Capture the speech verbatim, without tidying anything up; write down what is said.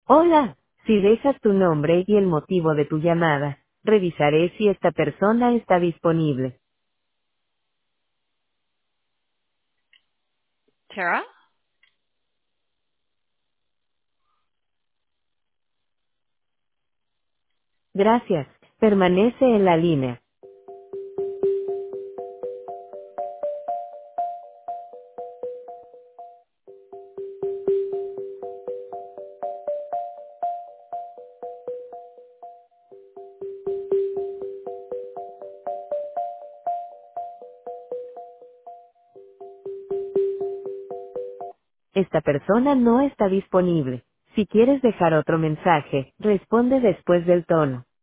Hola, si dejas tu nombre y el motivo de tu llamada, revisaré si esta persona está disponible. Tara? Gracias, permanece en la línea. Esta persona no está disponible. Si quieres dejar otro mensaje, responde después del tono.